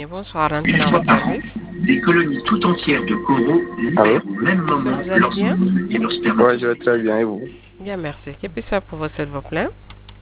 Guinée, bonsoir, Antenne à votre service. Des colonies tout entières de coraux naissent au même moment Vous allez lorsqu'on bien? et leur spermatozoïde. Ouais, je vais très bien, et vous? Bien, merci. Que puis-je faire pour vous, s'il vous plaît?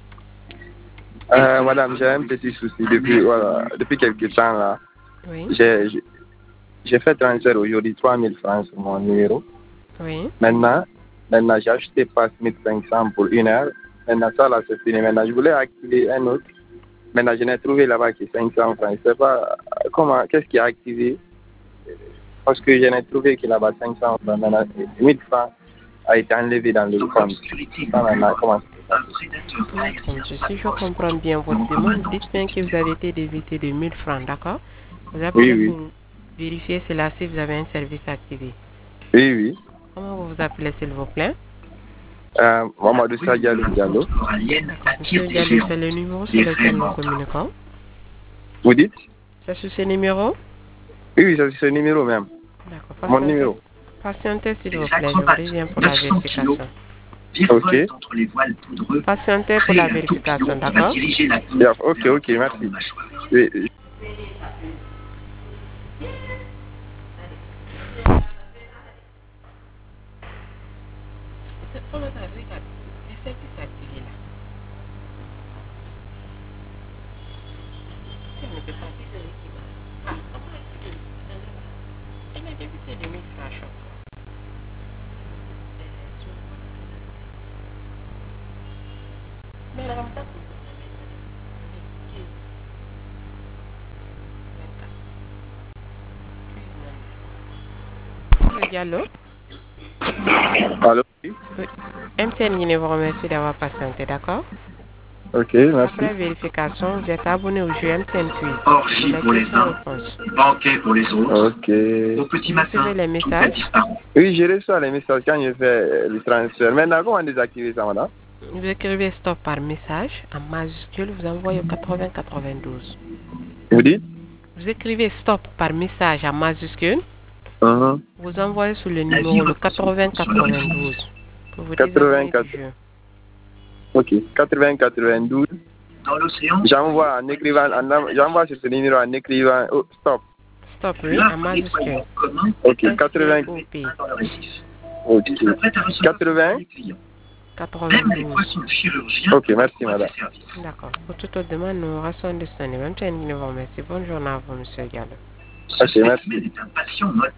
Madame, j'ai un petit souci depuis quelques temps là. Oui, J'ai fait transfert aujourd'hui 3000 francs sur mon numéro. oui. Maintenant j'ai acheté passe 1500 pour 1 heure. Maintenant, ça là, c'est fini. Maintenant, je voulais activer un autre. Maintenant, je n'ai trouvé là-bas que 500 francs. Je ne sais pas qu'est-ce qui a activé. Parce que je n'ai trouvé que là-bas 500 francs. Maintenant, 1000 francs a été enlevé dans le compte. Ça, maintenant, comment Si je comprends bien votre demande, dites bien que vous avez été débité de 1000 francs, d'accord? Vous appelez Oui. pour vérifier cela si vous avez un service activé. Oui. Comment vous vous appelez, s'il vous plaît? Mamadou Diallo. Monsieur Diallo, c'est le numéro sur lequel nous communiquons. Vous dites? C'est sur ce numéro? Oui, c'est ce numéro même. D'accord. Mon numéro. Patientez, s'il vous plaît, je reviens pour la vérification. Ok. Patientez pour la vérification, d'accord? Ok, merci. Oui. Diallo? Allô? Oui. MTN Guinée vous remercie d'avoir patienté, d'accord? Ok, merci. Après vérification, vous êtes abonné au jeu MTN Quiz. Orgie pour les uns, banquet pour les autres. Ok. Au petit Vous matin, recevez les tout messages? a disparu. Oui, j'ai reçu les messages quand je fais le transfert. Maintenant, comment désactiver ça, madame? Vous écrivez stop par message en majuscule, vous envoyez au 8092. Vous dites? Vous écrivez stop par message en majuscule, vous envoyez sur le La vie numéro le repose son cours sur le réseau. 8092 pour vous désabonner du jeu. Ok, 8092. Dans l'océan, J'envoie j'envoie sur ce numéro en écrivant stop. Stop, oui, là, en majuscule. commun Ok, 80. STOP. dans le récif. Ok. Ils s'apprêtent à recevoir 80. les clients. Même les 92. poissons chirurgiens Ok, merci, ont madame. des services. D'accord. Pour toute autre demande, nous restons disponibles. MTN Guinée vous remercie. Bonne journée à vous, monsieur Gallo. Ce Ok, merci. spécimen est un patient modèle.